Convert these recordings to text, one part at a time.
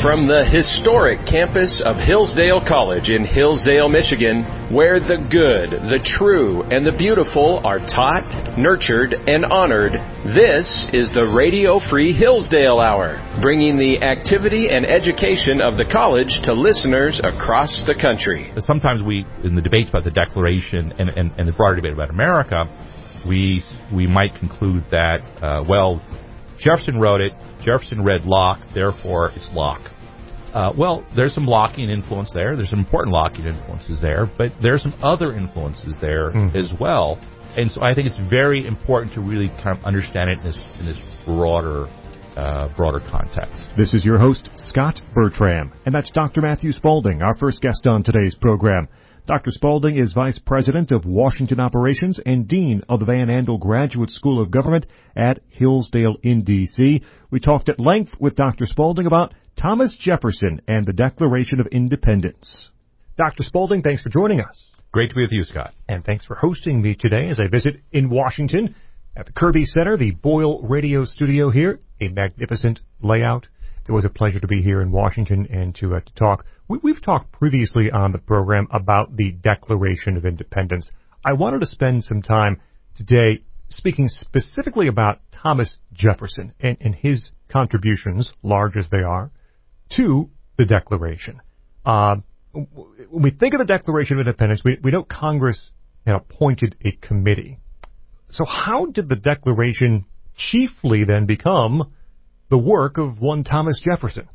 From the historic campus of Hillsdale College in Hillsdale, Michigan, where the good, the true, and the beautiful are taught, nurtured, and honored, this is the Radio Free Hillsdale Hour, bringing the activity and education of the college to listeners across the country. Sometimes we, in the debates about the Declaration and the broader debate about America, we might conclude that, Jefferson wrote it, Jefferson read Locke, therefore it's Locke. There's some Lockean influence there. There's some important Lockean influences there, but there's some other influences there as well. And so I think it's very important to really kind of understand it in this broader context. This is your host, Scott Bertram, and that's Dr. Matthew Spaulding, our first guest on today's program. Dr. Spaulding is Vice President of Washington Operations and Dean of the Van Andel Graduate School of Government at Hillsdale in D.C. We talked at length with Dr. Spaulding about Thomas Jefferson and the Declaration of Independence. Dr. Spaulding, thanks for joining us. Great to be with you, Scott. And thanks for hosting me today as I visit in Washington at the Kirby Center, the Boyle Radio Studio here, a magnificent layout. It's always a pleasure to be here in Washington and to talk. We've talked previously on the program about the Declaration of Independence. I wanted to spend some time today speaking specifically about Thomas Jefferson and his contributions, large as they are, to the Declaration. When we think of the Declaration of Independence, we know Congress appointed a committee. So how did the Declaration chiefly then become the work of one Thomas Jefferson?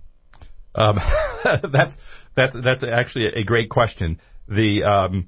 That's actually a great question. The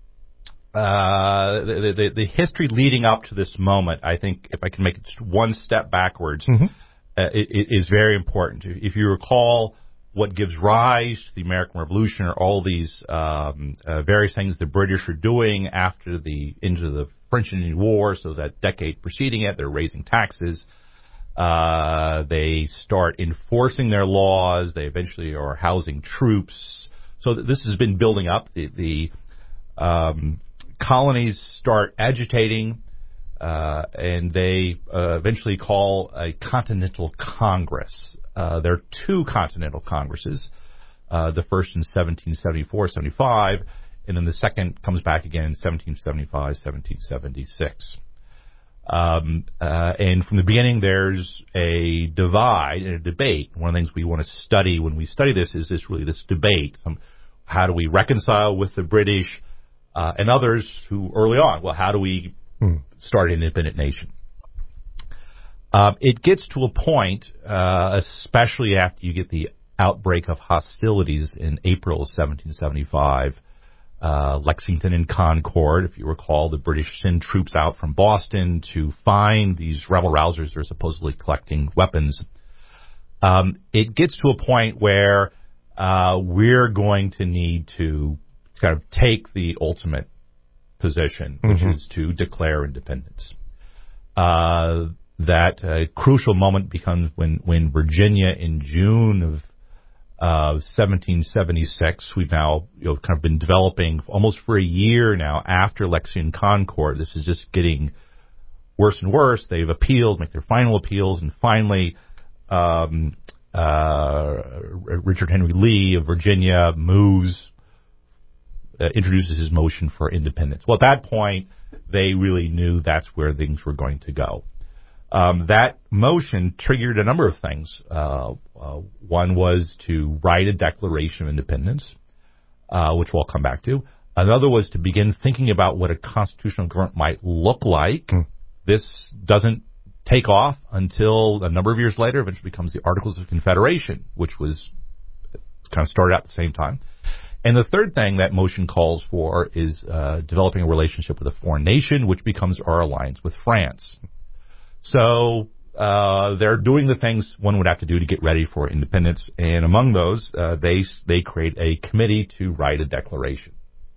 history leading up to this moment, I think, if I can make it just one step backwards, it is very important. If you recall, what gives rise to the American Revolution are all these various things the British are doing into the French Indian War. So that decade preceding it, they're raising taxes. They start enforcing their laws. They eventually are housing troops. So this has been building up. The colonies start agitating, and they eventually call a Continental Congress. There are two Continental Congresses, the first in 1774-75, and then the second comes back again in 1775-1776. And from the beginning, there's a divide and a debate. One of the things we want to study when we study this is this debate. How do we reconcile with the British and others who early on, how do we start an independent nation? It gets to a point, especially after you get the outbreak of hostilities in April of 1775, Lexington and Concord. If you recall, the British send troops out from Boston to find these rebel-rousers. They're supposedly collecting weapons. It gets to a point where we're going to need to kind of take the ultimate position, which is to declare independence. That crucial moment becomes when Virginia, in June of 1776, we've now kind of been developing almost for a year now after Lexington and Concord. This is just getting worse and worse. They've appealed, make their final appeals, and finally Richard Henry Lee of Virginia introduces his motion for independence. Well, at that point, they really knew that's where things were going to go. That motion triggered a number of things. One was to write a Declaration of Independence, which we'll come back to. Another was to begin thinking about what a constitutional government might look like. This doesn't take off until a number of years later. Eventually becomes the Articles of Confederation, which was kind of started out at the same time. And the third thing that motion calls for is developing a relationship with a foreign nation, which becomes our alliance with France. So they're doing the things one would have to do to get ready for independence, and among those, they create a committee to write a declaration.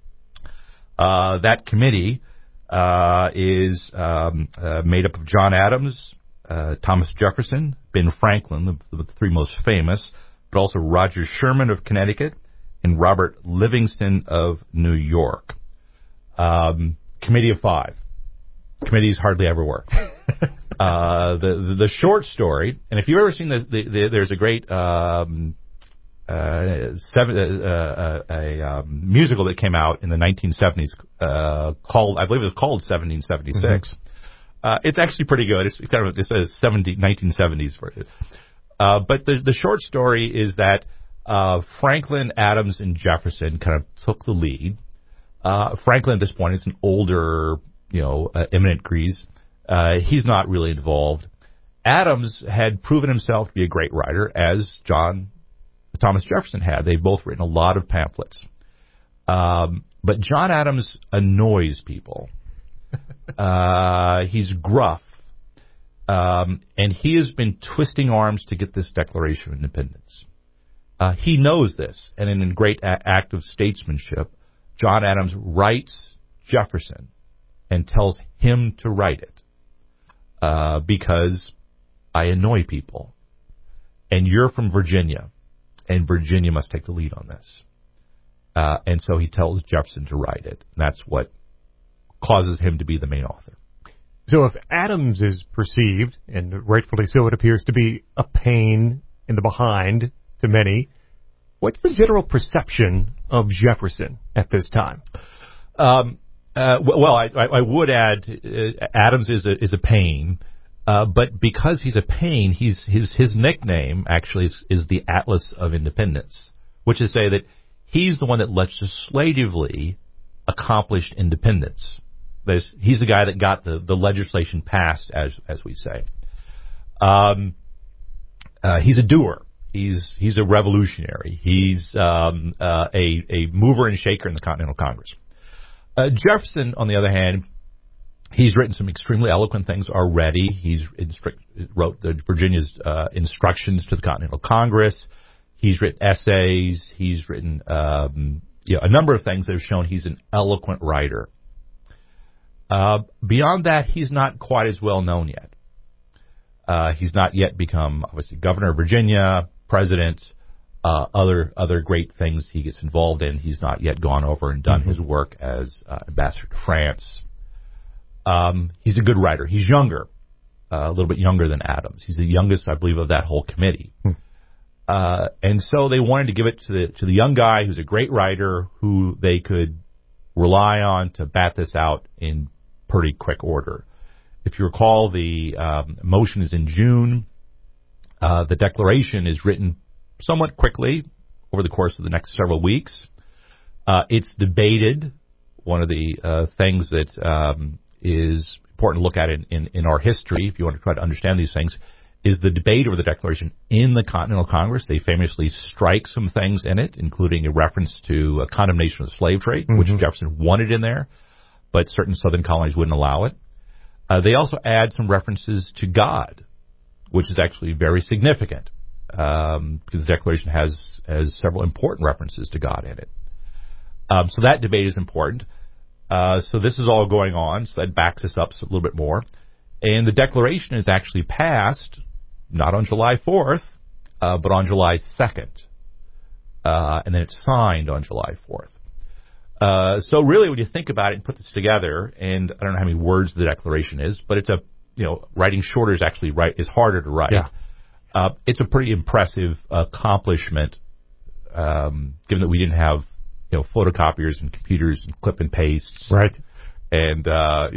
That committee is made up of John Adams, Thomas Jefferson, Ben Franklin, the three most famous, but also Roger Sherman of Connecticut and Robert Livingston of New York. Committee of five. Committees hardly ever work. The short story, and if you've ever seen there's a great musical that came out in the 1970s called, I believe it was called 1776. It's actually pretty good. It's kind of, it says 1970s for it. But the short story is that Franklin, Adams, and Jefferson kind of took the lead. Franklin at this point is an older, eminent grise. He's not really involved. Adams had proven himself to be a great writer, as Thomas Jefferson had. They've both written a lot of pamphlets. But John Adams annoys people. He's gruff. And he has been twisting arms to get this Declaration of Independence. He knows this, and in a great act of statesmanship, John Adams writes Jefferson and tells him to write it because I annoy people, and you're from Virginia, and Virginia must take the lead on this. And so he tells Jefferson to write it. And that's what causes him to be the main author. So if Adams is perceived, and rightfully so, it appears to be a pain in the behind to many, what's the general perception of Jefferson at this time? Well, I would add Adams is a pain, but because he's a pain, his nickname actually is the Atlas of Independence, which is to say that he's the one that legislatively accomplished independence. He's the guy that got the legislation passed, as we say. He's a doer. He's a revolutionary. He's a mover and shaker in the Continental Congress. Jefferson, on the other hand, he's written some extremely eloquent things already. He's wrote Virginia's instructions to the Continental Congress. He's written essays. He's written a number of things that have shown he's an eloquent writer. Beyond that, he's not quite as well known yet. He's not yet become, obviously, governor of Virginia, president, other great things he gets involved in. He's not yet gone over and done his work as ambassador to France. He's a good writer. He's younger, a little bit younger than Adams. He's the youngest, I believe, of that whole committee. And so they wanted to give it to the young guy who's a great writer who they could rely on to bat this out in pretty quick order. If you recall, the motion is in June. The Declaration is written somewhat quickly over the course of the next several weeks. It's debated. One of the things that is important to look at in our history, if you want to try to understand these things, is the debate over the Declaration in the Continental Congress. They famously strike some things in it, including a reference to a condemnation of the slave trade, which Jefferson wanted in there, but certain southern colonies wouldn't allow it. They also add some references to God, which is actually very significant, because the Declaration has several important references to God in it. So that debate is important. So this is all going on, so that backs us up a little bit more. And the Declaration is actually passed, not on July 4th, but on July 2nd. And then it's signed on July 4th. So really, when you think about it and put this together, and I don't know how many words the Declaration is, but it's writing shorter is actually is harder to write. Yeah. It's a pretty impressive accomplishment, given that we didn't have photocopiers and computers and clip and pastes. Right. And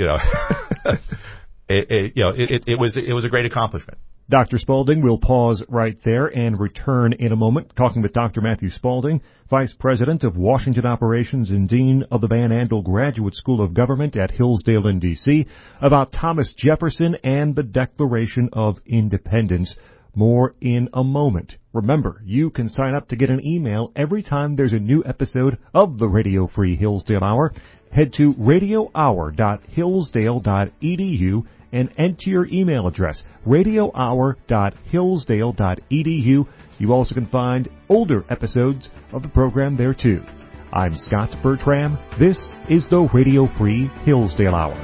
it was a great accomplishment. Dr. Spaulding, we'll pause right there and return in a moment, talking with Dr. Matthew Spaulding, Vice President of Washington Operations and Dean of the Van Andel Graduate School of Government at Hillsdale in D.C., about Thomas Jefferson and the Declaration of Independence. More in a moment. Remember, you can sign up to get an email every time there's a new episode of the Radio Free Hillsdale Hour. Head to radiohour.hillsdale.edu and enter your email address, radiohour.hillsdale.edu. You also can find older episodes of the program there too. I'm Scott Bertram. This is the Radio Free Hillsdale Hour.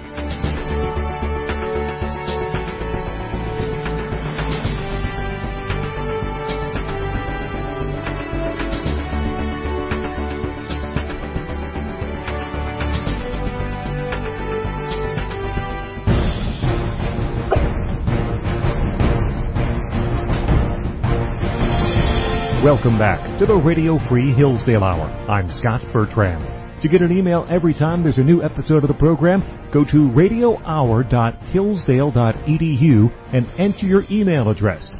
Welcome back to the Radio Free Hillsdale Hour. I'm Scott Bertram. To get an email every time there's a new episode of the program, go to radiohour.hillsdale.edu and enter your email address,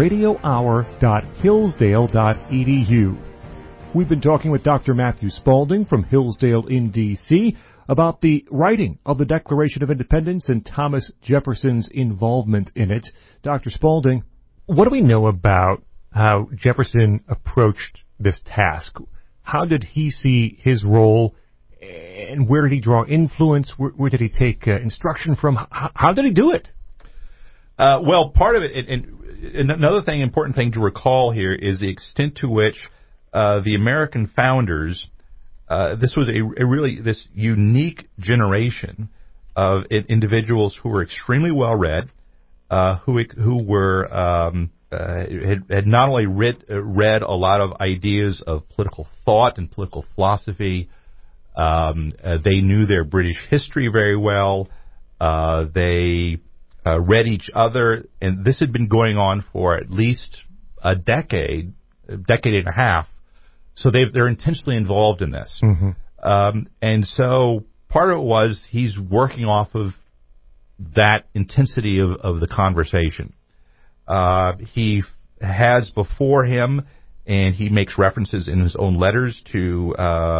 radiohour.hillsdale.edu. We've been talking with Dr. Matthew Spalding from Hillsdale in D.C. about the writing of the Declaration of Independence and Thomas Jefferson's involvement in it. Dr. Spalding, what do we know about how Jefferson approached this task? How did he see his role, and where did he draw influence? Where did he take instruction from? How did he do it? Well, part of it, and another important thing to recall here is the extent to which the American founders, this was this unique generation of individuals who were extremely well read, who were had not only read a lot of ideas of political thought and political philosophy. They knew their British history very well. They read each other, and this had been going on for at least a decade and a half. So they're intentionally involved in this. Mm-hmm. And so part of it was he's working off of that intensity of the conversation. He has before him, and he makes references in his own letters to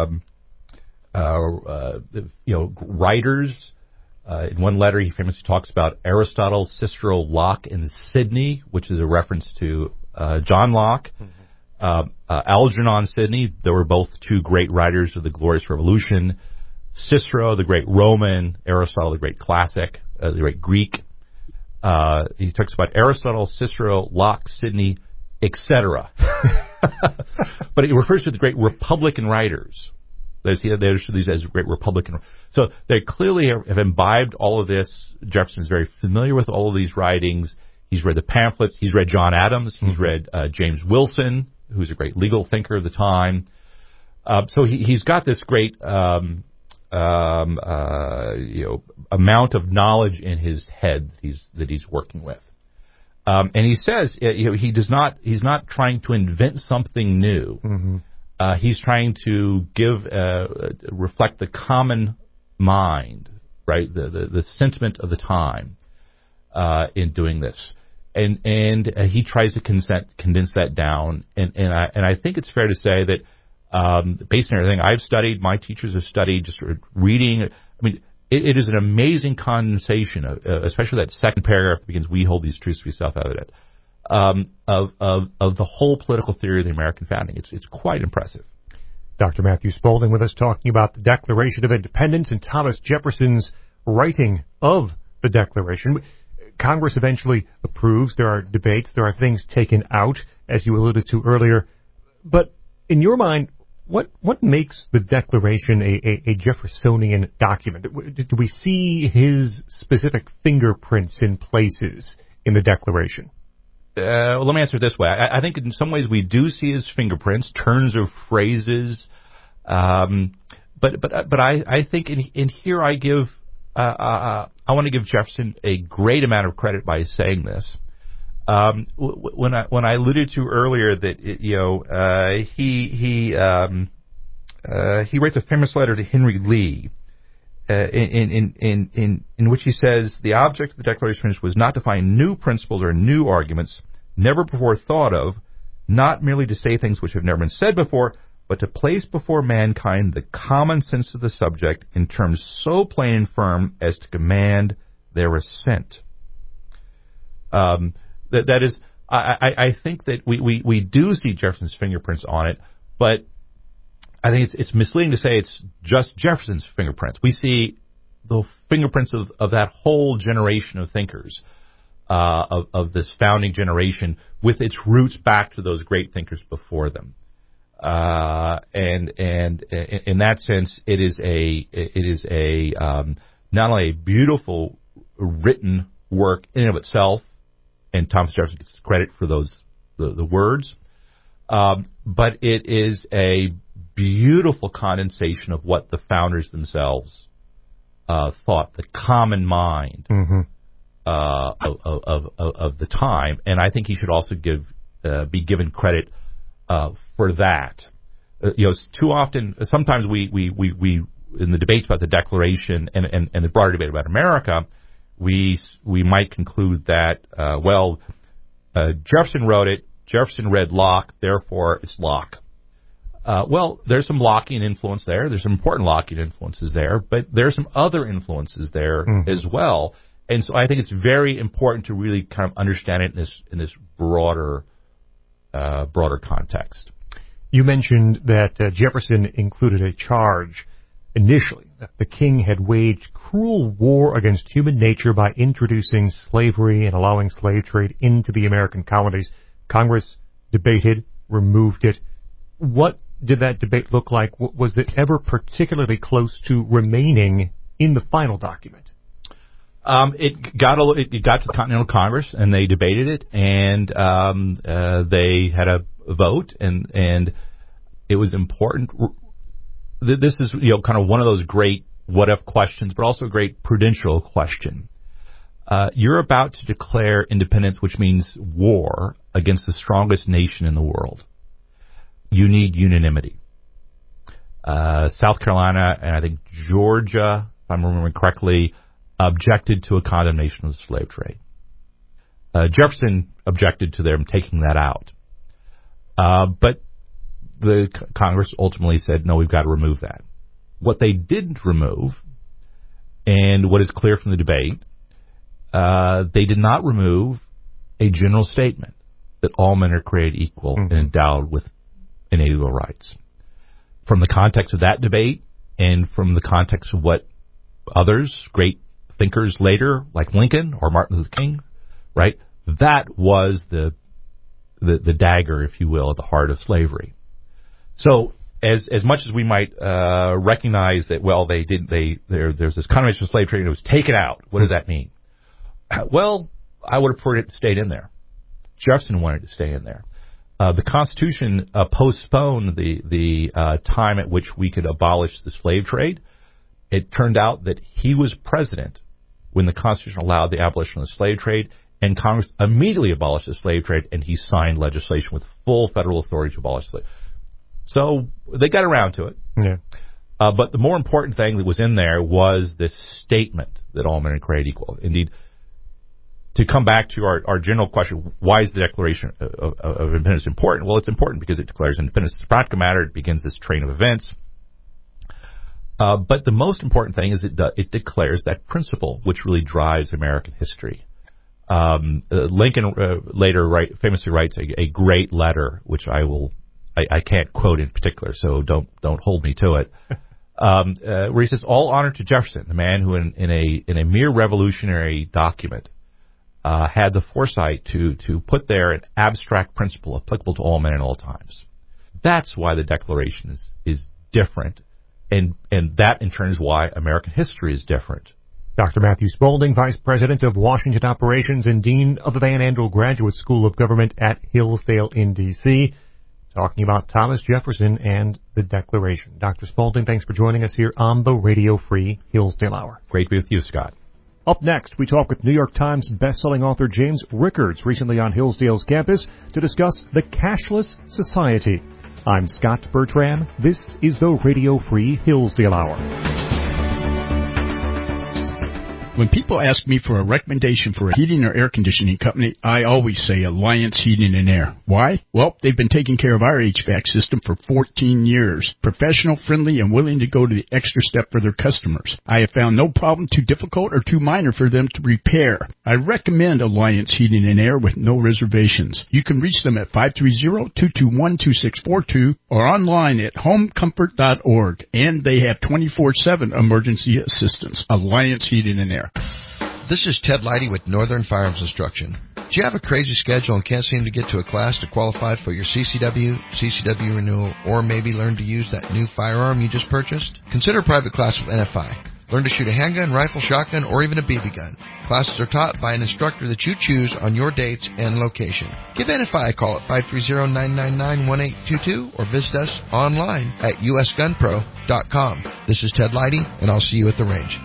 writers. In one letter, he famously talks about Aristotle, Cicero, Locke, and Sidney, which is a reference to John Locke. Mm-hmm. Algernon Sidney, they were both two great writers of the Glorious Revolution. Cicero, the great Roman, Aristotle, the great classic, the great Greek. He talks about Aristotle, Cicero, Locke, Sidney, etc. But he refers to the great Republican writers. They understood these as great Republican. So they clearly have imbibed all of this. Jefferson is very familiar with all of these writings. He's read the pamphlets. He's read John Adams. He's read James Wilson, who's a great legal thinker of the time. So he's got this great amount of knowledge in his head that he's working with. And he says he's not trying to invent something new. Mm-hmm. He's trying to reflect the common mind, right? The sentiment of the time in doing this, and he tries to condense that down. And I think it's fair to say that based on everything I've studied, my teachers have studied, just reading. I mean, it is an amazing condensation, especially that second paragraph that begins, "We hold these truths to be self-evident." Of the whole political theory of the American founding. It's quite impressive. Dr. Matthew Spalding with us talking about the Declaration of Independence and Thomas Jefferson's writing of the Declaration. Congress eventually approves. There are debates. There are things taken out, as you alluded to earlier. But in your mind, what makes the Declaration a Jeffersonian document? Do we see his specific fingerprints in places in the Declaration? Let me answer it this way. I think in some ways we do see his fingerprints, turns of phrases, but I think in here I want to give Jefferson a great amount of credit by saying this. When I alluded to earlier that he writes a famous letter to Henry Lee. In which he says, the object of the Declaration was not to find new principles or new arguments, never before thought of, not merely to say things which have never been said before, but to place before mankind the common sense of the subject in terms so plain and firm as to command their assent. That is, I think that we do see Jefferson's fingerprints on it, but I think it's misleading to say it's just Jefferson's fingerprints. We see the fingerprints of that whole generation of thinkers, of this founding generation, with its roots back to those great thinkers before them. And in that sense, it is not only a beautiful written work in and of itself, and Thomas Jefferson gets credit for the words, but it is a beautiful condensation of what the founders themselves thought, the common mind of the time. And I think he should also be given credit for that. Too often, sometimes we in the debates about the Declaration and the broader debate about America, we might conclude that Jefferson wrote it, Jefferson read Locke, therefore it's Locke. There's some Lockean influence there. There's some important Lockean influences there, but there's some other influences there as well. And so I think it's very important to really kind of understand it in this broader context. You mentioned that Jefferson included a charge initially that the king had waged cruel war against human nature by introducing slavery and allowing slave trade into the American colonies. Congress debated, removed it. What did that debate look like? Was it ever particularly close to remaining in the final document? It got to the Continental Congress, and they debated it, and they had a vote, and it was important. This is kind of one of those great what-if questions, but also a great prudential question. You're about to declare independence, which means war against the strongest nation in the world. You need unanimity. South Carolina and I think Georgia, if I'm remembering correctly, objected to a condemnation of the slave trade. Jefferson objected to them taking that out. But the Congress ultimately said, no, we've got to remove that. What they didn't remove, and what is clear from the debate, they did not remove a general statement that all men are created equal and endowed with inalienable rights. From the context of that debate and from the context of what others, great thinkers later, like Lincoln or Martin Luther King, right, that was the dagger, if you will, at the heart of slavery. So as much as we might recognize that, there's this condemnation of slave trade and it was taken out, what does that mean? Well, I would have preferred it stayed in there. Jefferson wanted it to stay in there. The Constitution postponed the time at which we could abolish the slave trade. It turned out that he was president when the Constitution allowed the abolition of the slave trade, and Congress immediately abolished the slave trade, and he signed legislation with full federal authority to abolish slavery. So they got around to it. Yeah. But the more important thing that was in there was this statement that all men are created equal. Indeed, to come back to our general question, why is the Declaration of Independence important? Well, it's important because it declares independence. It's a practical matter. It begins this train of events. But the most important thing is it declares that principle which really drives American history. Lincoln later famously writes a great letter, which I can't quote in particular, so don't hold me to it. Where he says, "All honor to Jefferson, the man who in a mere revolutionary document had the foresight to put there an abstract principle applicable to all men in all times." That's why the Declaration is different, and that in turn is why American history is different. Dr. Matthew Spaulding, Vice President of Washington Operations and Dean of the Van Andel Graduate School of Government at Hillsdale in D.C., talking about Thomas Jefferson and the Declaration. Dr. Spaulding, thanks for joining us here on the Radio Free Hillsdale Hour. Great to be with you, Scott. Up next, we talk with New York Times bestselling author James Rickards, recently on Hillsdale's campus, to discuss the cashless society. I'm Scott Bertram. This is the Radio Free Hillsdale Hour. When people ask me for a recommendation for a heating or air conditioning company, I always say Alliance Heating and Air. Why? Well, they've been taking care of our HVAC system for 14 years. Professional, friendly, and willing to go to the extra step for their customers. I have found no problem too difficult or too minor for them to repair. I recommend Alliance Heating and Air with no reservations. You can reach them at 530-221-2642 or online at homecomfort.org. And they have 24/7 emergency assistance. Alliance Heating and Air. This is Ted Leidy with Northern Firearms Instruction. Do you have a crazy schedule and can't seem to get to a class to qualify for your CCW renewal, or maybe learn to use that new firearm you just purchased? Consider a private class with NFI. Learn to shoot a handgun, rifle, shotgun, or even a BB gun. Classes are taught by an instructor that you choose on your dates and location. Give NFI a call at 530-999-1822 or visit us online at usgunpro.com. This is Ted Leidy, and I'll see you at the range.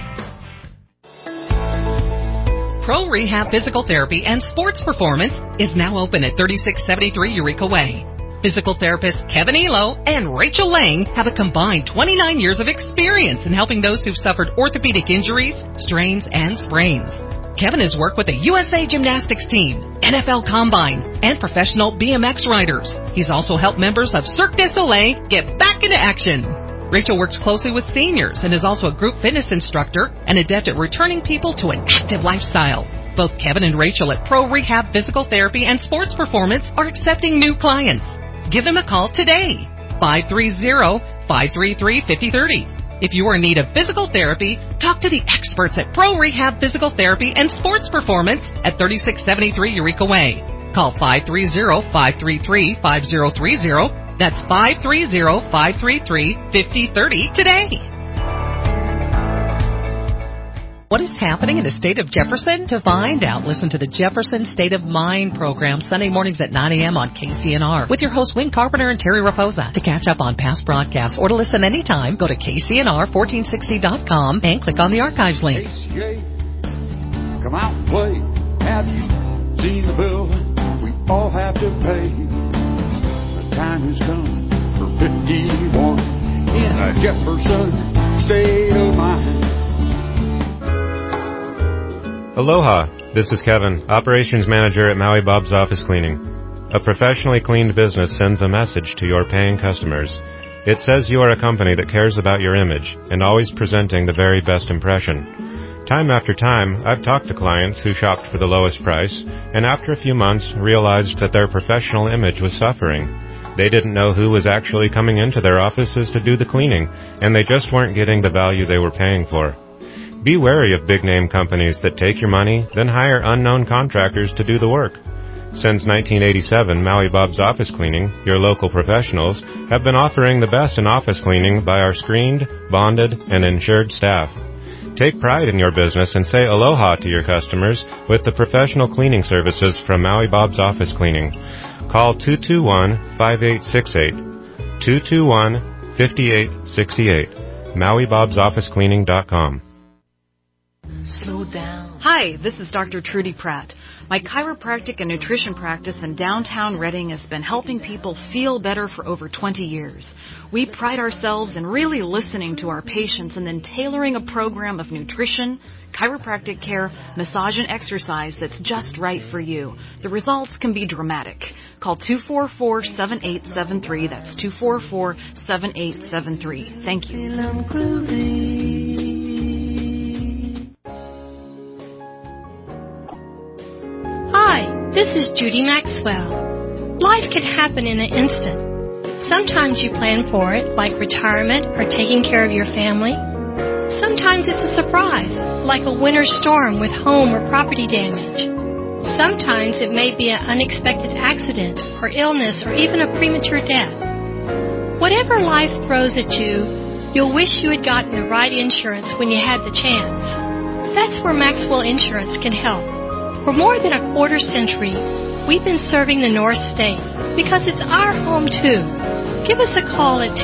Pro Rehab Physical Therapy and Sports Performance is now open at 3673 Eureka Way. Physical therapists Kevin Elo and Rachel Lang have a combined 29 years of experience in helping those who've suffered orthopedic injuries, strains, and sprains. Kevin has worked with the USA Gymnastics team, NFL Combine, and professional BMX riders. He's also helped members of Cirque du Soleil get back into action. Rachel works closely with seniors and is also a group fitness instructor and adept at returning people to an active lifestyle. Both Kevin and Rachel at Pro Rehab Physical Therapy and Sports Performance are accepting new clients. Give them a call today, 530-533-5030. If you are in need of physical therapy, talk to the experts at Pro Rehab Physical Therapy and Sports Performance at 3673 Eureka Way. Call 530-533-5030. That's 530-533-5030 today. What is happening in the state of Jefferson? To find out, listen to the Jefferson State of Mind program Sunday mornings at 9 a.m. on KCNR with your hosts Wayne Carpenter and Terry Raposa. To catch up on past broadcasts or to listen anytime, go to KCNR1460.com and click on the archives link. ACA, come out and play. Have you seen the bill we all have to pay? The time has come for 51 in a Jefferson State of Mind. Aloha, this is Kevin, Operations Manager at Maui Bob's Office Cleaning. A professionally cleaned business sends a message to your paying customers. It says you are a company that cares about your image and always presenting the very best impression. Time after time, I've talked to clients who shopped for the lowest price and after a few months realized that their professional image was suffering. They didn't know who was actually coming into their offices to do the cleaning, and they just weren't getting the value they were paying for. Be wary of big-name companies that take your money, then hire unknown contractors to do the work. Since 1987, Maui Bob's Office Cleaning, your local professionals, have been offering the best in office cleaning by our screened, bonded, and insured staff. Take pride in your business and say aloha to your customers with the professional cleaning services from Maui Bob's Office Cleaning. Call 221-5868, 221-5868, MauiBob'sOfficeCleaning.com. Slow down. Hi, this is Dr. Trudy Pratt. My chiropractic and nutrition practice in downtown Redding has been helping people feel better for over 20 years. We pride ourselves in really listening to our patients and then tailoring a program of nutrition, chiropractic care, massage, and exercise that's just right for you. The results can be dramatic. Call 244-7873. That's 244-7873. Thank you. Hi, this is Judy Maxwell. Life can happen in an instant. Sometimes you plan for it, like retirement or taking care of your family. Sometimes it's a surprise, like a winter storm with home or property damage. Sometimes it may be an unexpected accident or illness or even a premature death. Whatever life throws at you, you'll wish you had gotten the right insurance when you had the chance. That's where Maxwell Insurance can help. For more than a quarter century, we've been serving the North State because it's our home too. Give us a call at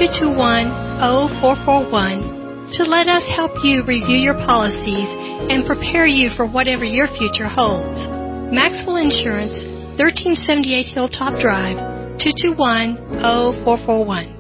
221-0441 to let us help you review your policies and prepare you for whatever your future holds. Maxwell Insurance, 1378 Hilltop Drive, 221-0441.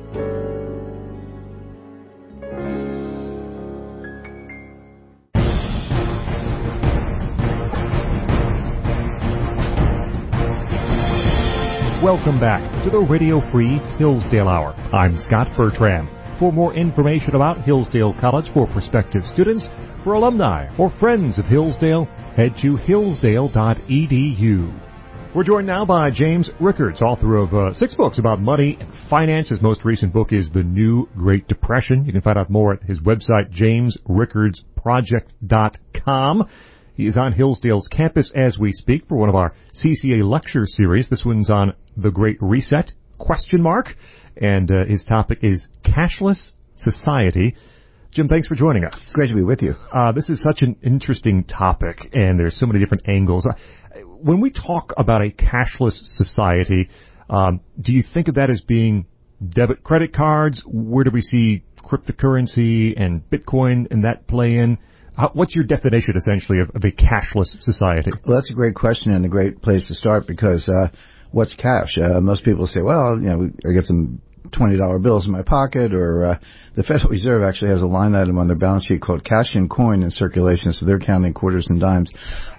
Welcome back to the Radio Free Hillsdale Hour. I'm Scott Bertram. For more information about Hillsdale College for prospective students, for alumni, or friends of Hillsdale, head to hillsdale.edu. We're joined now by James Rickards, author of 6 books about money and finance. His most recent book is The New Great Depression. You can find out more at his website, jamesrickardsproject.com. He is on Hillsdale's campus as we speak for one of our CCA lecture series. This one's on the Great Reset, ? And his topic is Cashless Society. Jim, thanks for joining us. It's great to be with you. This is such an interesting topic, and there's so many different angles. When we talk about a cashless society, do you think of that as being debit credit cards? Where do we see cryptocurrency and Bitcoin and that play in? What's your definition, essentially, of a cashless society? Well, that's a great question and a great place to start because what's cash? Most people say, well, I get some $20 bills in my pocket, or the Federal Reserve actually has a line item on their balance sheet called cash and coin in circulation, so they're counting quarters and dimes.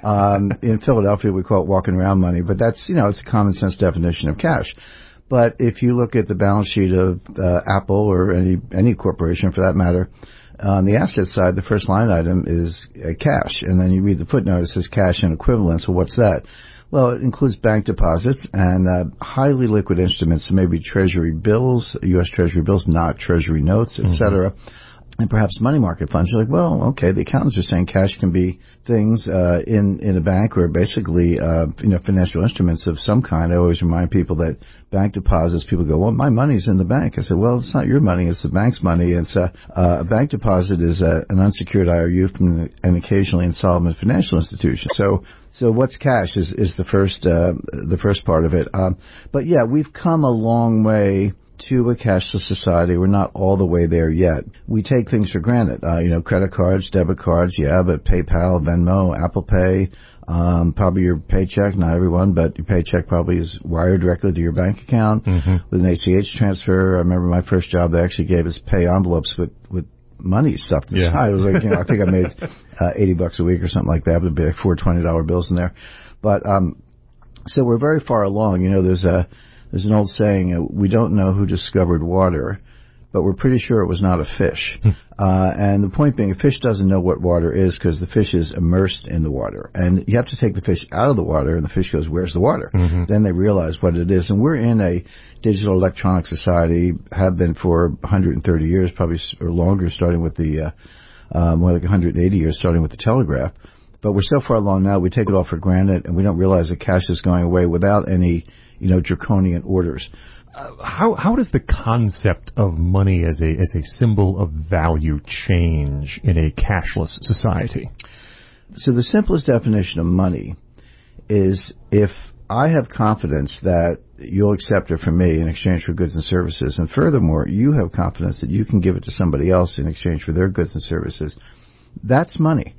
In Philadelphia, we call it walking around money, but that's, it's a common sense definition of cash. But if you look at the balance sheet of Apple or any corporation for that matter, on the asset side, the first line item is cash, and then you read the footnote, it says cash and equivalents. Well, what's that? Well, it includes bank deposits and highly liquid instruments, so maybe Treasury bills, U.S. Treasury bills, not Treasury notes, etc., and perhaps money market funds. You're like, well, okay, the accountants are saying cash can be things in a bank, or basically financial instruments of some kind. I always remind people that bank deposits, people go, well, my money's in the bank. I said, well, it's not your money, it's the bank's money. It's a bank deposit is an unsecured IOU from an occasionally insolvent financial institution. So what's cash is the first part of it. But yeah, we've come a long way to a cashless society. We're not all the way there yet. We take things for granted. Credit cards, debit cards, yeah, but PayPal, Venmo, Apple Pay, probably your paycheck, not everyone, but your paycheck probably is wired directly to your bank account with an ACH transfer. I remember my first job, they actually gave us pay envelopes with money stuffed inside. It was like, I think I made $80 a week or something like that. There'd be like $4 $20 bills in there. But so we're very far along. There's an old saying, we don't know who discovered water, but we're pretty sure it was not a fish. And the point being, a fish doesn't know what water is because the fish is immersed in the water. And you have to take the fish out of the water, and the fish goes, where's the water? Then they realize what it is. And we're in a digital electronic society, have been for 130 years, probably, or longer, starting with the more like 180 years, starting with the telegraph. But we're so far along now, we take it all for granted, and we don't realize that cash is going away without any draconian orders. How does the concept of money as a symbol of value change in a cashless society? So the simplest definition of money is if I have confidence that you'll accept it from me in exchange for goods and services, and furthermore, you have confidence that you can give it to somebody else in exchange for their goods and services, that's money.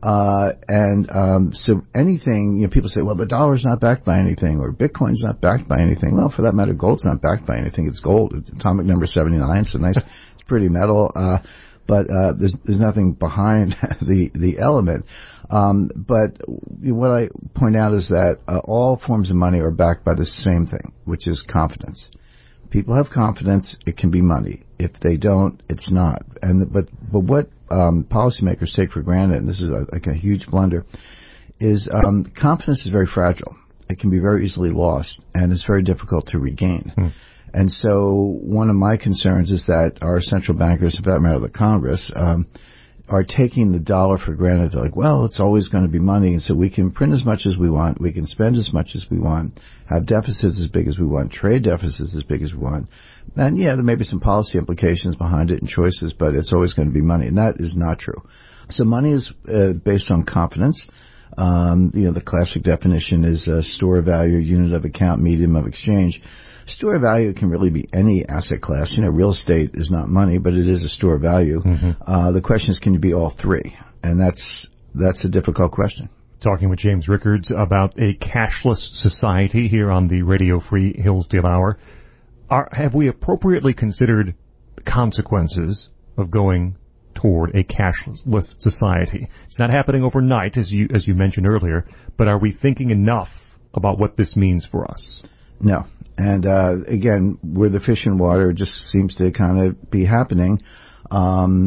So anything, people say, well, the dollar's not backed by anything, or Bitcoin's not backed by anything. Well, for that matter, gold's not backed by anything. It's gold. It's atomic number 79. It's it's pretty metal. But there's nothing behind the element. But what I point out is that all forms of money are backed by the same thing, which is confidence. People have confidence, it can be money. If they don't, it's not. But what policymakers take for granted, and this is like a huge blunder, is confidence is very fragile. It can be very easily lost, and it's very difficult to regain. And so one of my concerns is that our central bankers, for that matter, the Congress, are taking the dollar for granted. They're like, well, it's always going to be money, and so we can print as much as we want, we can spend as much as we want, have deficits as big as we want, trade deficits as big as we want. And yeah, there may be some policy implications behind it and choices, but it's always going to be money, and that is not true. So money is based on confidence. The classic definition is store of value, unit of account, medium of exchange. Store of value can really be any asset class. Real estate is not money, but it is a store of value. The question is, can you be all three? And that's a difficult question. Talking with James Rickards about a cashless society here on the Radio Free Hillsdale Hour. Have we appropriately considered the consequences of going toward a cashless society? It's not happening overnight, as you mentioned earlier, but are we thinking enough about what this means for us? No. And again, we're the fish in water. It just seems to kind of be happening. But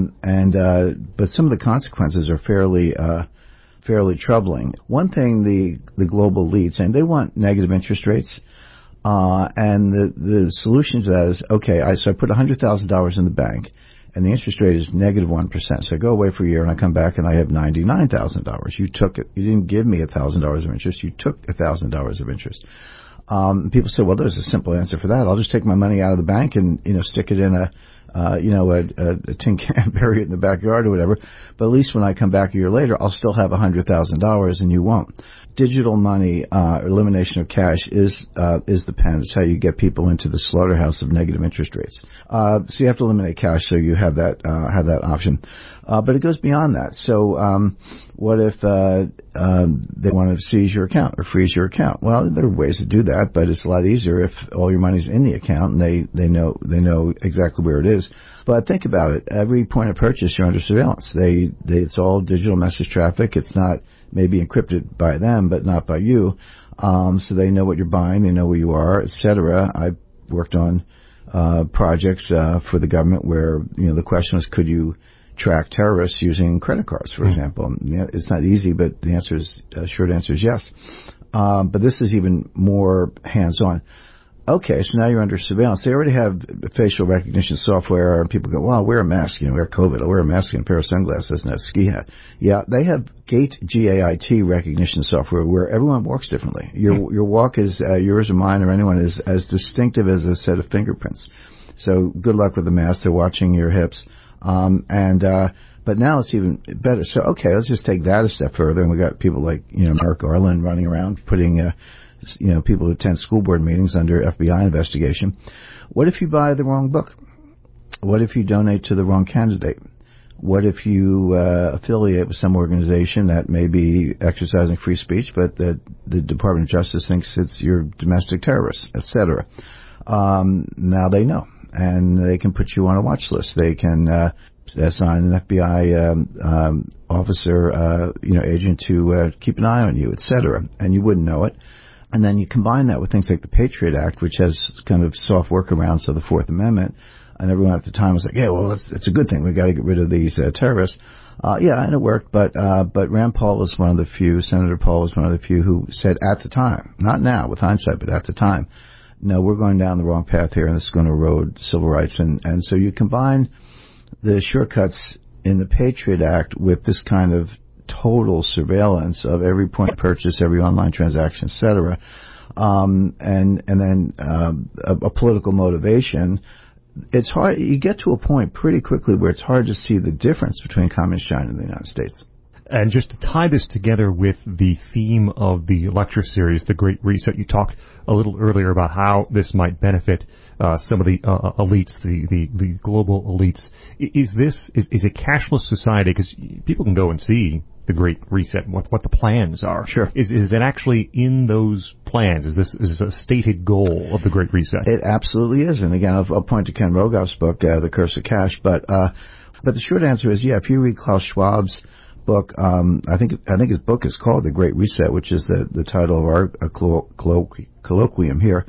some of the consequences are fairly troubling. One thing the global elite saying, they want negative interest rates. And the solution to that is, okay, so I put $100,000 in the bank, and the interest rate is negative 1%. So I go away for a year, and I come back, and I have $99,000. You took it. You didn't give me $1,000 of interest. You took $1,000 of interest. People say, well, there's a simple answer for that. I'll just take my money out of the bank and, stick it in a tin can, bury it in the backyard or whatever. But at least when I come back a year later, I'll still have $100,000 and you won't. Digital money, elimination of cash is the pen. It's how you get people into the slaughterhouse of negative interest rates. So you have to eliminate cash, so you have that option. But it goes beyond that. So what if they want to seize your account or freeze your account? Well, there are ways to do that, but it's a lot easier if all your money's in the account and they know exactly where it is. But think about it. Every point of purchase, you're under surveillance. It's all digital message traffic. It's not maybe encrypted by them, but not by you. So they know what you're buying. They know where you are, etc. I worked on projects for the government where the question was, could you track terrorists using credit cards, for example? It's not easy, but the short answer is yes. But this is even more hands-on. Okay, so now you're under surveillance. They already have facial recognition software, and people go, well, wear a mask, wear COVID, I'll wear a mask and a pair of sunglasses and a ski hat. Yeah, they have GAIT, G-A-I-T recognition software where everyone walks differently. Your walk is, yours or mine or anyone, is as distinctive as a set of fingerprints. So good luck with the mask. They're watching your hips. But now it's even better. So, okay, let's just take that a step further. And we got people like, Merrick Garland running around putting, people who attend school board meetings under FBI investigation. What if you buy the wrong book? What if you donate to the wrong candidate? What if you affiliate with some organization that may be exercising free speech, but the Department of Justice thinks you're domestic terrorists, etc.? Now they know, and they can put you on a watch list. They can assign an FBI officer, agent to keep an eye on you, etc. And you wouldn't know it. And then you combine that with things like the Patriot Act, which has kind of soft workarounds of the Fourth Amendment. And everyone at the time was like, yeah, well, it's a good thing. We've got to get rid of these terrorists. And it worked. But Rand Paul was one of the few, Senator Paul was one of the few who said at the time, not now with hindsight, but at the time, no, we're going down the wrong path here, and this is going to erode civil rights. And so you combine the shortcuts in the Patriot Act with this kind of total surveillance of every point of purchase, every online transaction, etc., and then a political motivation. It's hard. You get to a point pretty quickly where it's hard to see the difference between Communist China and the United States. And just to tie this together with the theme of the lecture series, The Great Reset, you talked a little earlier about how this might benefit some of the elites, the global elites. Is a cashless society, because people can go and see The Great Reset and what the plans are. Sure. Is it actually in those plans? Is this a stated goal of The Great Reset? It absolutely is. And again, I'll point to Ken Rogoff's book, The Curse of Cash. But the short answer is, if you read Klaus Schwab's book, I think his book is called The Great Reset, which is the title of our colloquium here.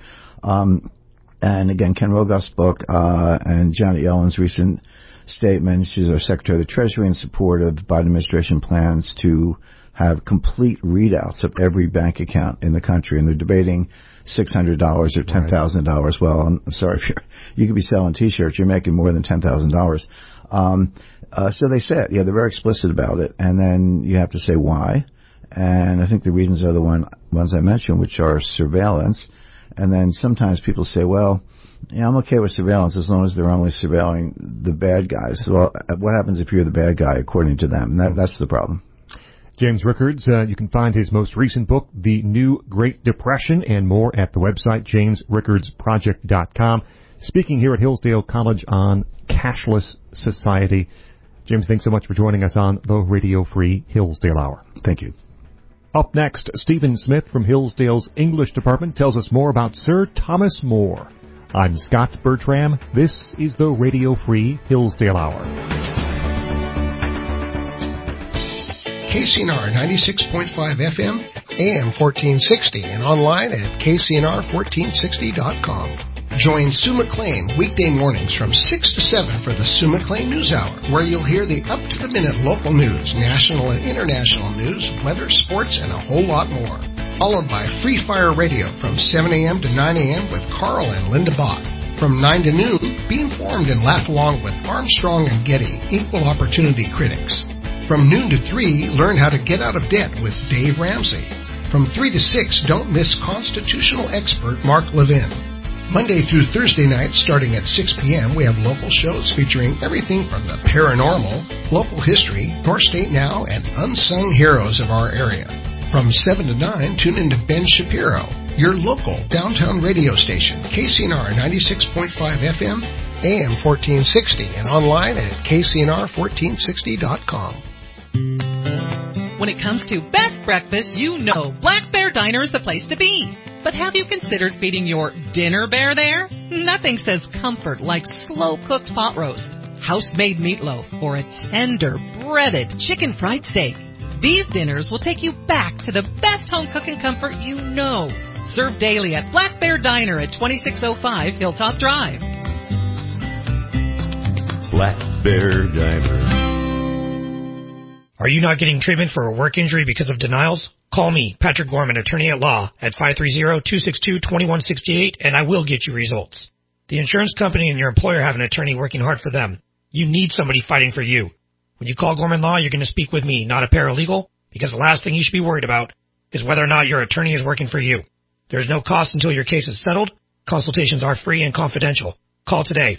And again, Ken Rogoff's book, and Janet Yellen's recent statement. She's our Secretary of the Treasury in support of Biden administration plans to have complete readouts of every bank account in the country. And they're debating $600 or $10,000. Well, I'm sorry, if you could be selling T-shirts, you're making more than $10,000. So they said, they're very explicit about it. And then you have to say why. And I think the reasons are the ones I mentioned, which are surveillance. And then sometimes people say, well, I'm okay with surveillance as long as they're only surveilling the bad guys. So what happens if you're the bad guy, according to them? And that's the problem. James Rickards, you can find his most recent book, The New Great Depression, and more at the website, jamesrickardsproject.com. Speaking here at Hillsdale College on cashless society. James, thanks so much for joining us on the Radio Free Hillsdale Hour. Thank you. Up next, Stephen Smith from Hillsdale's English Department tells us more about Sir Thomas More. I'm Scott Bertram. This is the Radio Free Hillsdale Hour. KCNR 96.5 FM, AM 1460, and online at kcnr1460.com. Join Sue McLean weekday mornings from 6 to 7 for the Sue McLean News Hour, where you'll hear the up-to-the-minute local news, national and international news, weather, sports, and a whole lot more. Followed by Free Fire Radio from 7 a.m. to 9 a.m. with Carl and Linda Bach. From 9 to noon, be informed and laugh along with Armstrong and Getty, equal opportunity critics. From noon to 3, learn how to get out of debt with Dave Ramsey. From 3 to 6, don't miss constitutional expert Mark Levin. Monday through Thursday nights, starting at 6 p.m., we have local shows featuring everything from the paranormal, local history, North State Now, and unsung heroes of our area. From 7 to 9, tune in to Ben Shapiro, your local downtown radio station, KCNR 96.5 FM, AM 1460, and online at kcnr1460.com. When it comes to best breakfast, you know Black Bear Diner is the place to be. But have you considered feeding your dinner bear there? Nothing says comfort like slow-cooked pot roast, house-made meatloaf, or a tender, breaded chicken fried steak. These dinners will take you back to the best home cooking comfort you know. Served daily at Black Bear Diner at 2605 Hilltop Drive. Black Bear Diner. Are you not getting treatment for a work injury because of denials? Call me, Patrick Gorman, attorney at law, at 530-262-2168, and I will get you results. The insurance company and your employer have an attorney working hard for them. You need somebody fighting for you. When you call Gorman Law, you're going to speak with me, not a paralegal, because the last thing you should be worried about is whether or not your attorney is working for you. There's no cost until your case is settled. Consultations are free and confidential. Call today,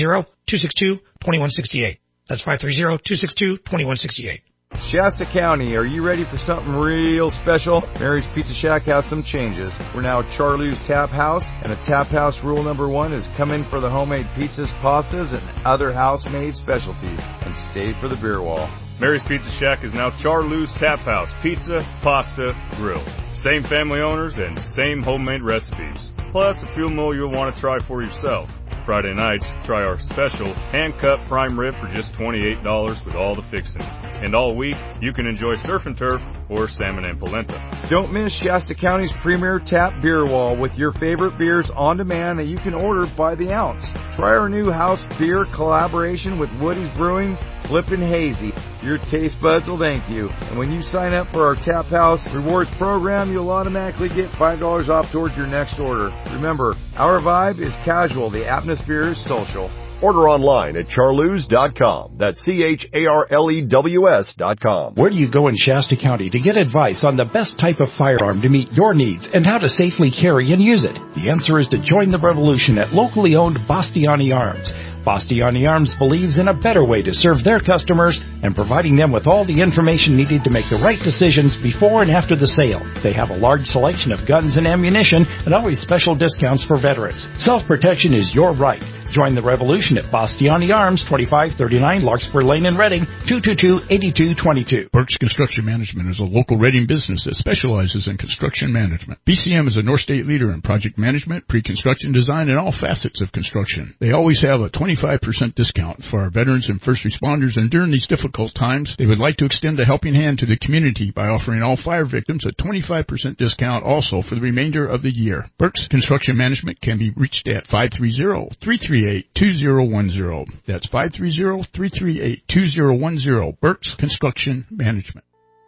530-262-2168. That's 530-262-2168. Shasta County, are you ready for something real special? Mary's Pizza Shack has some changes. We're now Charlie's Tap House, and a Tap House rule number 1 is come in for the homemade pizzas, pastas, and other house-made specialties, and stay for the beer wall. Mary's Pizza Shack is now Charlie's Tap House, pizza, pasta, grill. Same family owners and same homemade recipes. Plus a few more you'll want to try for yourself. Friday nights, try our special hand-cut prime rib for just $28 with all the fixings. And all week, you can enjoy surf and turf or salmon and polenta. Don't miss Shasta County's premier tap beer wall with your favorite beers on demand that you can order by the ounce. Try our new house beer collaboration with Woody's Brewing, Flippin' Hazy. Your taste buds will thank you. And when you sign up for our Tap House Rewards program, you'll automatically get $5 off towards your next order. Remember, our vibe is casual. The atmosphere is social. Order online at charlews.com. That's CHARLEWS.com. Where do you go in Shasta County to get advice on the best type of firearm to meet your needs and how to safely carry and use it? The answer is to join the revolution at locally owned Bastiani Arms. Bastiani Arms believes in a better way to serve their customers and providing them with all the information needed to make the right decisions before and after the sale. They have a large selection of guns and ammunition and always special discounts for veterans. Self-protection is your right. Join the revolution at Bastiani Arms, 2539 Larkspur Lane in Reading, 222-8222. Burke's Construction Management is a local Reading business that specializes in construction management. BCM is a North State leader in project management, pre-construction design, and all facets of construction. They always have a 25% discount for our veterans and first responders, and during these difficult times, they would like to extend a helping hand to the community by offering all fire victims a 25% discount also for the remainder of the year. Burke's Construction Management can be reached at 530-338-2010. That's 530-338-2010. Burke's Construction Management.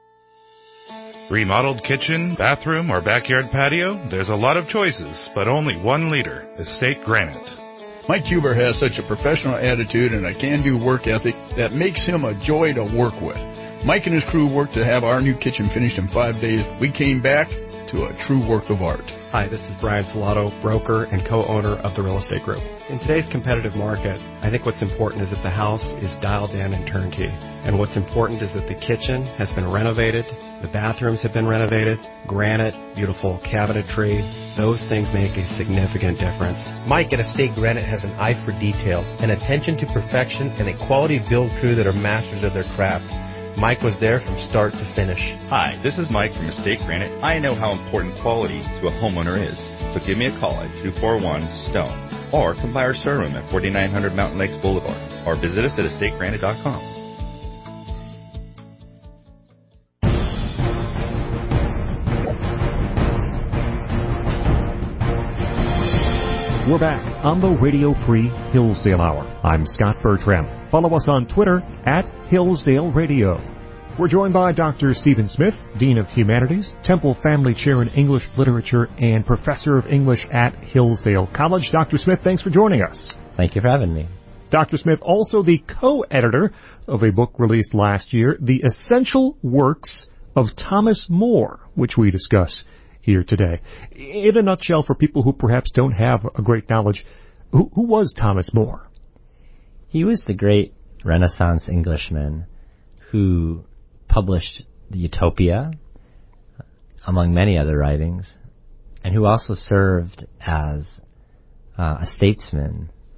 Remodeled kitchen, bathroom, or backyard patio? There's a lot of choices, but only one leader, Estate Granite. Mike Huber has such a professional attitude and a can-do work ethic that makes him a joy to work with. Mike and his crew worked to have our new kitchen finished in 5 days. We came back to a true work of art. Hi, this is Brian Filato, broker and co-owner of the Real Estate Group. In today's competitive market, I think what's important is that the house is dialed in and turnkey. And what's important is that the kitchen has been renovated, the bathrooms have been renovated, granite, beautiful cabinetry. Those things make a significant difference. Mike at Estate Granite has an eye for detail, an attention to perfection, and a quality build crew that are masters of their craft. Mike was there from start to finish. Hi, this is Mike from Estate Granite. I know how important quality to a homeowner is. So give me a call at 241-STONE or come by our showroom at 4900 Mountain Lakes Boulevard or visit us at estategranite.com. We're back on the Radio Free Hillsdale Hour. I'm Scott Bertram. Follow us on Twitter at Hillsdale Radio. We're joined by Dr. Stephen Smith, Dean of Humanities, Temple Family Chair in English Literature, and Professor of English at Hillsdale College. Dr. Smith, thanks for joining us. Thank you for having me. Dr. Smith, also the co-editor of a book released last year, The Essential Works of Thomas More, which we discuss here today. In a nutshell, for people who perhaps don't have a great knowledge, who was Thomas More? He was the great Renaissance Englishman who published the Utopia, among many other writings, and who also served as a statesman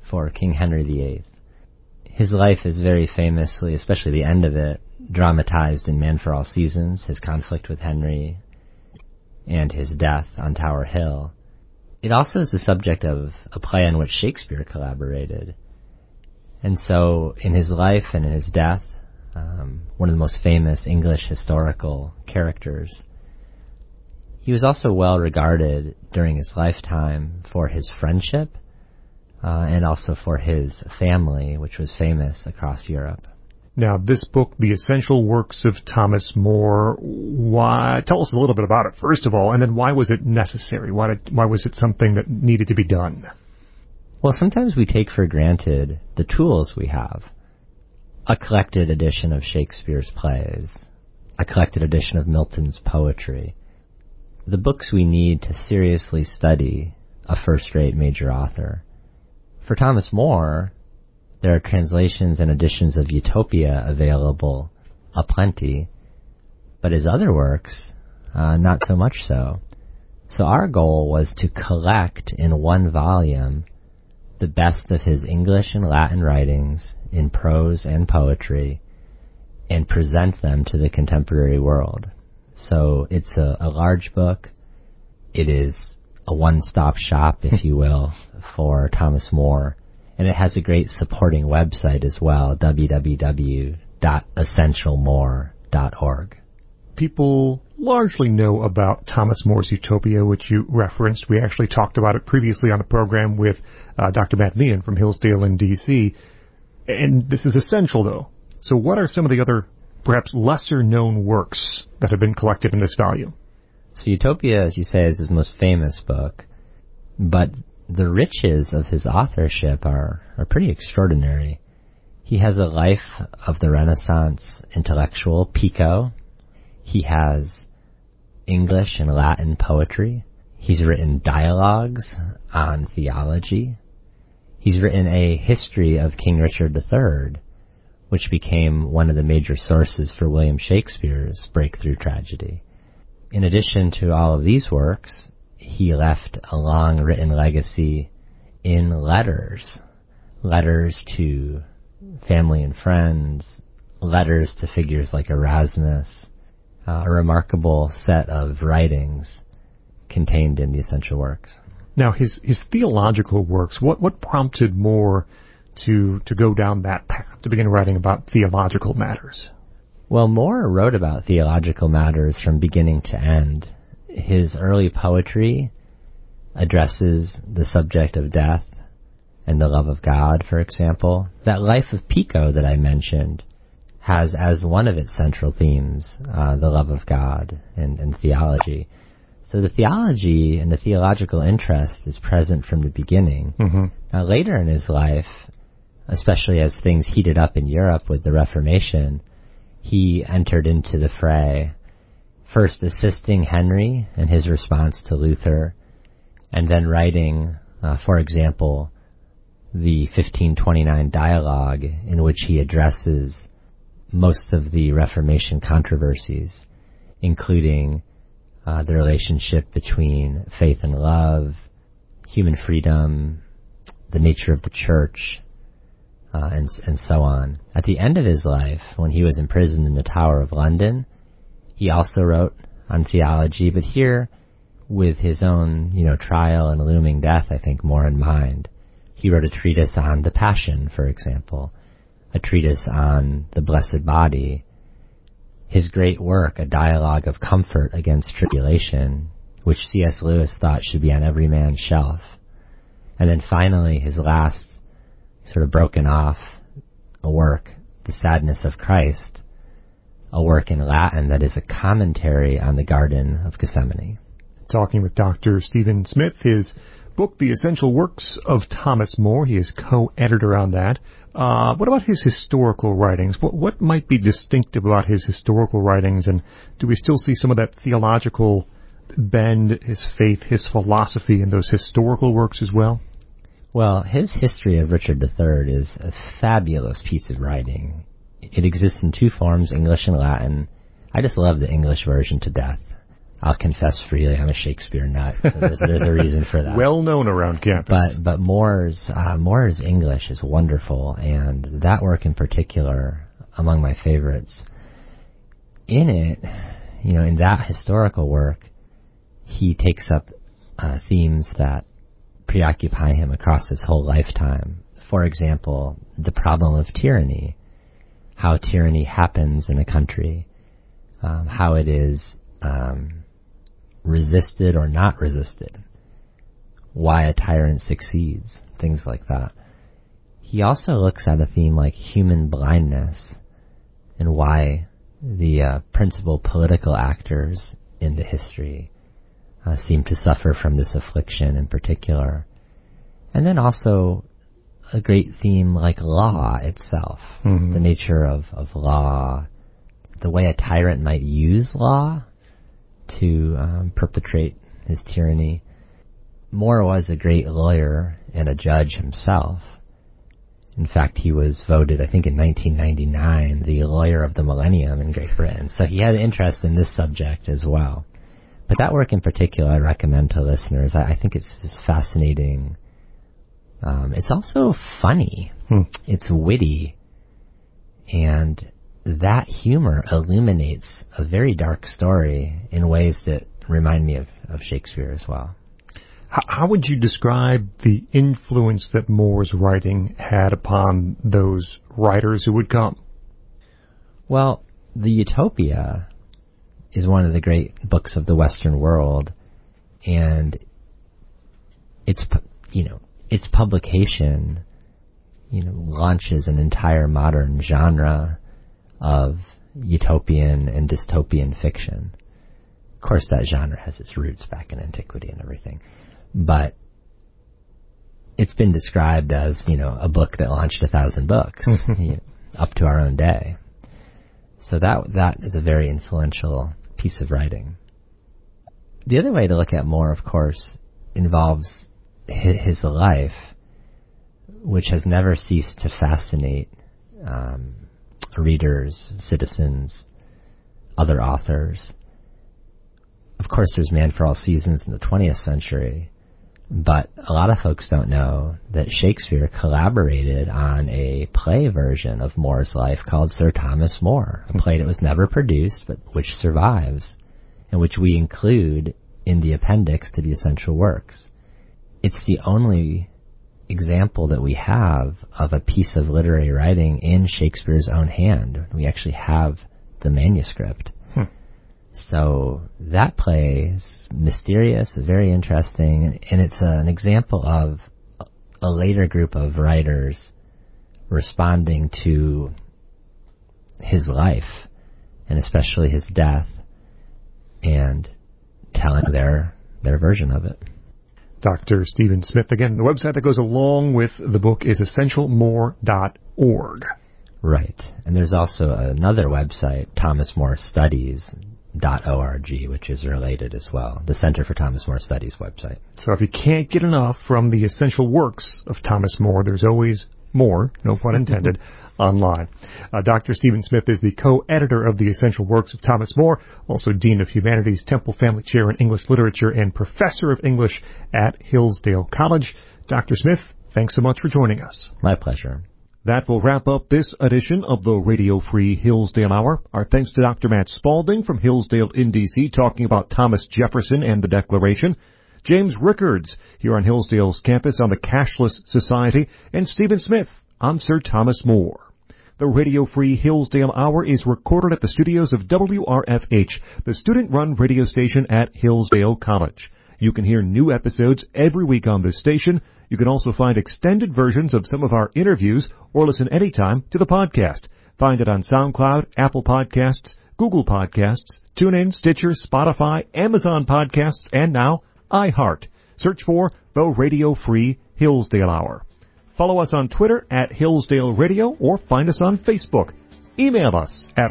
for King Henry VIII. His life is very famously, especially the end of it, dramatized in Man for All Seasons, his conflict with Henry and his death on Tower Hill. It also is the subject of a play on which Shakespeare collaborated. And so in his life and in his death, one of the most famous English historical characters, he was also well regarded during his lifetime for his friendship and also for his family, which was famous across Europe. Now, this book, The Essential Works of Thomas More, tell us a little bit about it, first of all, and then why was it necessary? Why was it something that needed to be done? Well, sometimes we take for granted the tools we have. A collected edition of Shakespeare's plays, a collected edition of Milton's poetry, the books we need to seriously study a first-rate major author. For Thomas More, there are translations and editions of Utopia available aplenty, but his other works, not so much so. So our goal was to collect in one volume the best of his English and Latin writings in prose and poetry and present them to the contemporary world. So it's a large book. It is a one-stop shop, if you will, for Thomas More. And it has a great supporting website as well, www.essentialmore.org. People largely know about Thomas More's Utopia, which you referenced. We actually talked about it previously on the program with Dr. Matt Meehan from Hillsdale in D.C. And this is essential, though. So what are some of the other, perhaps lesser-known works that have been collected in this volume? So Utopia, as you say, is his most famous book, but the riches of his authorship are pretty extraordinary. He has a life of the Renaissance intellectual, Pico. He has English and Latin poetry. He's written dialogues on theology. He's written a history of King Richard III, which became one of the major sources for William Shakespeare's breakthrough tragedy. In addition to all of these works, he left a long written legacy in letters to family and friends, letters to figures like Erasmus, a remarkable set of writings contained in the essential works. Now, his theological works, what prompted More to go down that path, to begin writing about theological matters? Well, More wrote about theological matters from beginning to end. His early poetry addresses the subject of death and the love of God, for example. That Life of Pico that I mentioned has as one of its central themes the love of God and theology. So the theology and the theological interest is present from the beginning. Mm-hmm. Now, later in his life, especially as things heated up in Europe with the Reformation, he entered into the fray, first assisting Henry in his response to Luther, and then writing, for example, the 1529 dialogue in which he addresses most of the Reformation controversies, including the relationship between faith and love, human freedom, the nature of the church, and so on. At the end of his life, when he was imprisoned in the Tower of London, he also wrote on theology, but here with his own, trial and looming death, I think, more in mind. He wrote a treatise on the Passion, for example, a treatise on the Blessed Body. His great work, A Dialogue of Comfort Against Tribulation, which C.S. Lewis thought should be on every man's shelf. And then finally, his last sort of broken off a work, The Sadness of Christ, a work in Latin that is a commentary on the Garden of Gethsemane. Talking with Dr. Stephen Smith, his book, The Essential Works of Thomas More. He is co-editor on that. What about his historical writings? What might be distinctive about his historical writings, and do we still see some of that theological bend, his faith, his philosophy in those historical works as well? Well, his history of Richard III is a fabulous piece of writing. It exists in two forms, English and Latin. I just love the English version to death. I'll confess freely, I'm a Shakespeare nut, so there's a reason for that. Well known around campus. But Moore's English is wonderful, and that work in particular, among my favorites. In it, in that historical work, he takes up themes that preoccupy him across his whole lifetime. For example, the problem of tyranny, how tyranny happens in a country, how it is resisted or not resisted, why a tyrant succeeds, things like that. He also looks at a theme like human blindness and why the principal political actors in the history seem to suffer from this affliction in particular. And then also a great theme like law itself, the nature of law, the way a tyrant might use law to perpetrate his tyranny. Moore was a great lawyer and a judge himself. In fact, he was voted, I think in 1999, the lawyer of the millennium in Great Britain. So he had an interest in this subject as well. But that work in particular I recommend to listeners. I think it's just fascinating. It's also funny. It's witty. And that humor illuminates a very dark story in ways that remind me of Shakespeare as well. How would you describe the influence that Moore's writing had upon those writers who would come? Well, the Utopia is one of the great books of the Western world, and its publication, launches an entire modern genre of utopian and dystopian fiction. Of course, that genre has its roots back in antiquity and everything, but it's been described as, a book that launched 1,000 books up to our own day. So that is a very influential piece of writing. The other way to look at Moore, of course, involves his life, which has never ceased to fascinate readers, citizens, other authors. Of course, there's Man for All Seasons in the 20th century, but a lot of folks don't know that Shakespeare collaborated on a play version of Moore's life called Sir Thomas More, a play that was never produced, but which survives, and which we include in the appendix to the essential works. It's the only example that we have of a piece of literary writing in Shakespeare's own hand. We actually have the manuscript. So that play is mysterious, very interesting, and it's an example of a later group of writers responding to his life, and especially his death, and telling their version of it. Dr. Stephen Smith, again, the website that goes along with the book is essentialmore.org. Right. And there's also another website, thomasmorestudies.org, which is related as well, the Center for Thomas More Studies website. So if you can't get enough from the essential works of Thomas More, there's always more, no pun intended, online. Dr. Stephen Smith is the co-editor of the Essential Works of Thomas More, also Dean of Humanities, Temple Family Chair in English Literature, and Professor of English at Hillsdale College. Dr. Smith, thanks so much for joining us. My pleasure. That will wrap up this edition of the Radio Free Hillsdale Hour. Our thanks to Dr. Matt Spalding from Hillsdale in D.C. talking about Thomas Jefferson and the Declaration, James Rickards here on Hillsdale's campus on the Cashless Society, and Stephen Smith on Sir Thomas More. The Radio Free Hillsdale Hour is recorded at the studios of WRFH, the student-run radio station at Hillsdale College. You can hear new episodes every week on this station. You can also find extended versions of some of our interviews or listen anytime to the podcast. Find it on SoundCloud, Apple Podcasts, Google Podcasts, TuneIn, Stitcher, Spotify, Amazon Podcasts, and now iHeart. Search for the Radio Free Hillsdale Hour. Follow us on Twitter at Hillsdale Radio or find us on Facebook. Email us at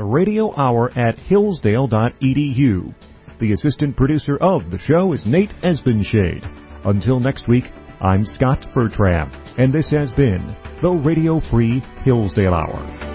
radiohour@hillsdale.edu. The assistant producer of the show is Nate Esbenshade. Until next week, I'm Scott Bertram, and this has been the Radio Free Hillsdale Hour.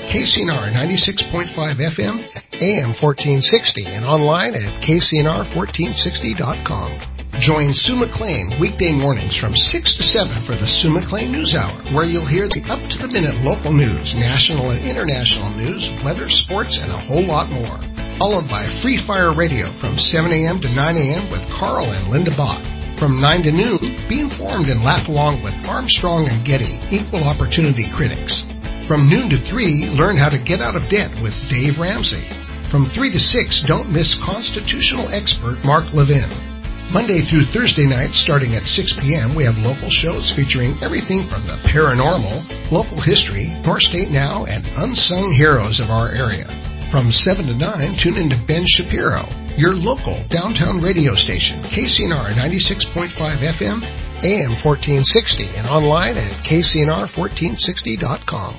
KCNR 96.5 FM, AM 1460, and online at KCNR1460.com. Join Sue McLean weekday mornings from 6 to 7 for the Sue McLean News Hour, where you'll hear the up-to-the-minute local news, national and international news, weather, sports, and a whole lot more. Followed by Free Fire Radio from 7 a.m. to 9 a.m. with Carl and Linda Bach. From 9 to noon, be informed and laugh along with Armstrong and Getty, equal opportunity critics. From noon to 3, learn how to get out of debt with Dave Ramsey. From 3 to 6, don't miss constitutional expert Mark Levin. Monday through Thursday nights, starting at 6 p.m., we have local shows featuring everything from the paranormal, local history, North State Now, and unsung heroes of our area. From 7 to 9, tune in to Ben Shapiro, your local downtown radio station, KCNR 96.5 FM, AM 1460, and online at KCNR1460.com.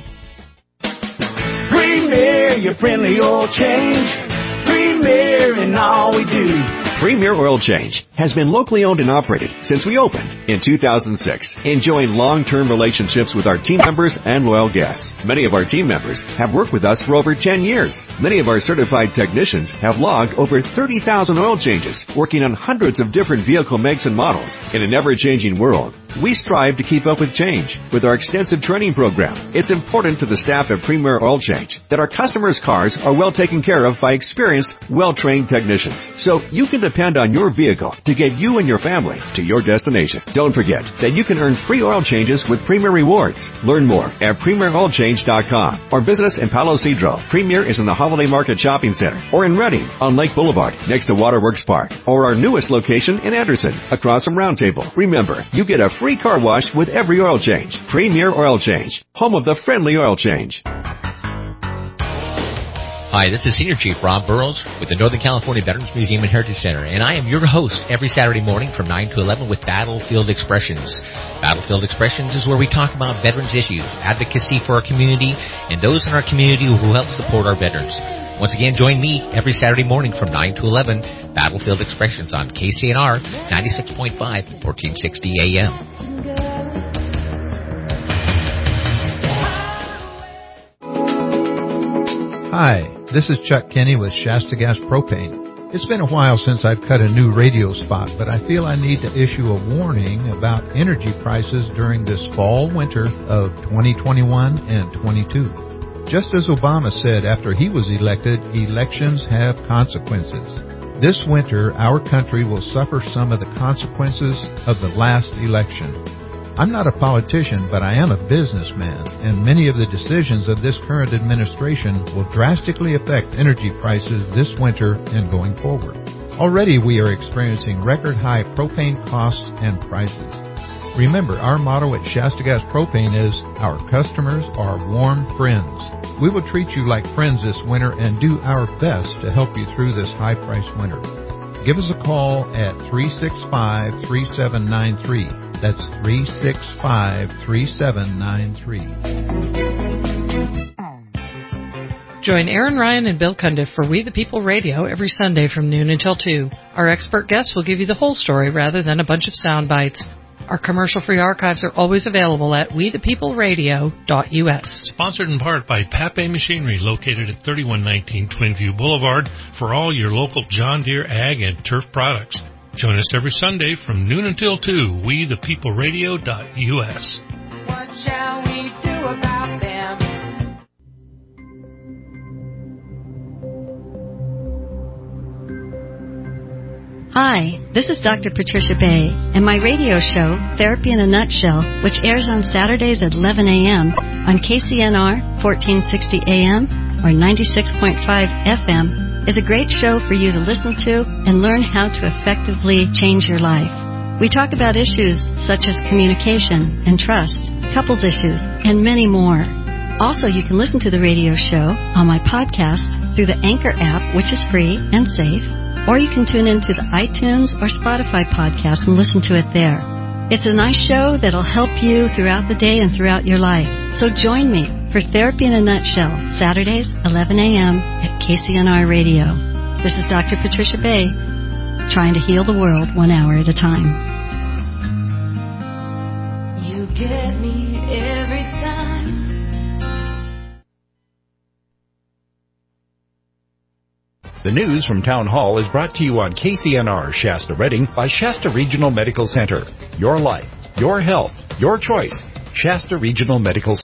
Premier, your friendly oil change. Premier in all we do. Premier Oil Change has been locally owned and operated since we opened in 2006, enjoying long-term relationships with our team members and loyal guests. Many of our team members have worked with us for over 10 years. Many of our certified technicians have logged over 30,000 oil changes, working on hundreds of different vehicle makes and models. In an ever-changing world, we strive to keep up with change. With our extensive training program, it's important to the staff at Premier Oil Change that our customers' cars are well taken care of by experienced, well-trained technicians. So you can depend on your vehicle to get you and your family to your destination. Don't forget that you can earn free oil changes with Premier Rewards. Learn more at PremierOilChange.com or visit us in Palo Cedro. Premier is in the Holiday Market Shopping Center, or in Redding on Lake Boulevard next to Waterworks Park, or our newest location in Anderson across from Round Table. Remember, you get a free car wash with every oil change. Premier Oil Change, home of the friendly oil change. Hi, this is Senior Chief Rob Burrows with the Northern California Veterans Museum and Heritage Center, and I am your host every Saturday morning from 9 to 11 with Battlefield Expressions. Battlefield Expressions is where we talk about veterans issues, advocacy for our community, and those in our community who help support our veterans. Once again, join me every Saturday morning from 9 to 11, Battlefield Expressions on KCNR 96.5, 1460 AM. Hi, this is Chuck Kenny with Shasta Gas Propane. It's been a while since I've cut a new radio spot, but I feel I need to issue a warning about energy prices during this fall-winter of 2021 and 22. Just as Obama said after he was elected, elections have consequences. This winter, our country will suffer some of the consequences of the last election. I'm not a politician, but I am a businessman, and many of the decisions of this current administration will drastically affect energy prices this winter and going forward. Already we are experiencing record-high propane costs and prices. Remember, our motto at Shasta Gas Propane is, our customers are warm friends. We will treat you like friends this winter and do our best to help you through this high-priced winter. Give us a call at 365-3793. That's 365-3793. Join Aaron Ryan and Bill Cundiff for We the People Radio every Sunday from noon until 2. Our expert guests will give you the whole story rather than a bunch of sound bites. Our commercial-free archives are always available at wethepeopleradio.us. Sponsored in part by Pape Machinery, located at 3119 Twinview Boulevard, for all your local John Deere ag and turf products. Join us every Sunday from noon until 2, wethepeopleradio.us. What shall we do about them? Hi, this is Dr. Patricia Bay, and my radio show, Therapy in a Nutshell, which airs on Saturdays at 11 a.m. on KCNR 1460 AM or 96.5 FM, is a great show for you to listen to and learn how to effectively change your life. We talk about issues such as communication and trust, couples issues, and many more. Also, you can listen to the radio show on my podcast through the Anchor app, which is free and safe, or you can tune into the iTunes or Spotify podcast and listen to it there. It's a nice show that'll help you throughout the day and throughout your life. So join me for Therapy in a Nutshell, Saturdays, 11 a.m. at KCNR Radio. This is Dr. Patricia Bay, trying to heal the world 1 hour at a time. You get me every time. The news from Town Hall is brought to you on KCNR Shasta Redding by Shasta Regional Medical Center. Your life, your health, your choice. Shasta Regional Medical Center.